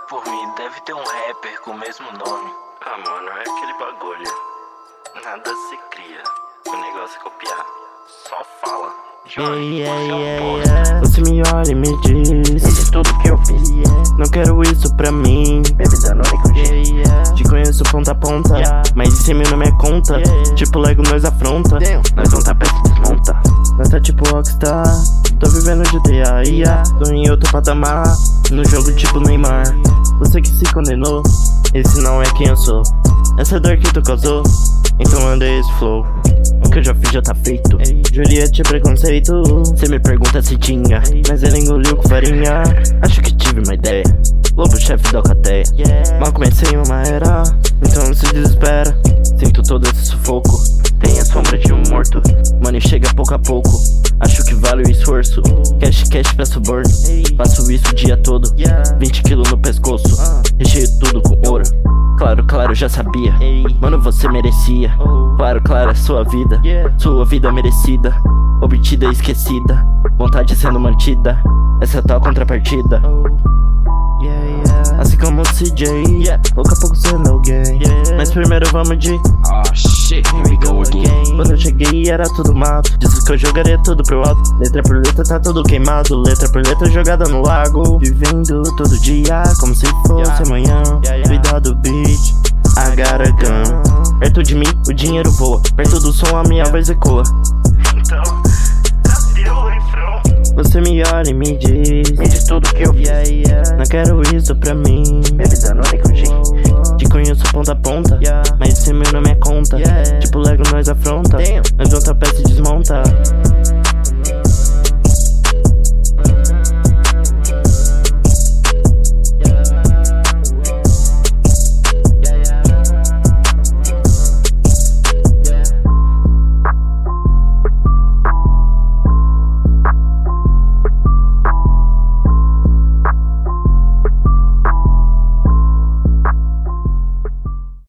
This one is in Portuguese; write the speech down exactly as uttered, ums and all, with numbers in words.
por mim, deve ter um rapper com o mesmo nome. Ah, mano, é aquele bagulho. Nada se cria, o negócio é copiar. Só fala. Yeah, yeah, yeah, yeah. Você me olha e me diz de tudo que eu fiz, yeah. Não quero isso pra mim. Baby Danone com yeah, yeah. Te conheço ponta a ponta, yeah. Mas isso é meu não é conta, yeah. Tipo Lego nós afronta, Damn. Nós não tá perto de desmonta. Nós tá tipo Rockstar. Tô vivendo G T A, yeah. Tô em outro patamar, no jogo tipo Neymar. Você que se condenou, esse não é quem eu sou. Essa dor que tu causou, então mandei esse flow. O que eu já fiz já tá feito. Juliette é preconceito. Cê me pergunta se tinha, mas ele engoliu com farinha. Acho que tive uma ideia. Lobo chefe da alcateia. Mal comecei uma era, então não se desespera. Sinto todo esse sufoco. Tem a sombra de um morto. Money chega pouco a pouco. Acho que vale o esforço. Cash, cash pra suborno. Faço isso o dia todo. vinte quilos no pescoço. Recheio tudo com ouro. Claro, claro, já sabia. Mano, você merecia. Claro, claro, é sua vida. Sua vida merecida. Obtida e esquecida. Vontade sendo mantida. Essa é a tal contrapartida. Assim como o C J, pouco a pouco sendo alguém. Mas primeiro vamos de Oh shit, here we go again. Quando eu cheguei era tudo mato. Disse que eu jogaria tudo pro alto. Letra por letra tá tudo queimado. Letra por letra jogada no lago. Vivendo todo dia como se fosse amanhã. Vida do beat, I got a gun. Perto de mim o dinheiro voa. Perto do som a minha voz ecoa. Então, cadê o refrão? Você me olha e me diz de tudo que eu fiz, yeah, yeah. Não quero isso pra mim. Baby Danone com gin. Te conheço ponta a ponta, yeah. Mas esse meu não é conta, yeah. Tipo Lego nós afronta. Damn. Nós outra peça e desmonta.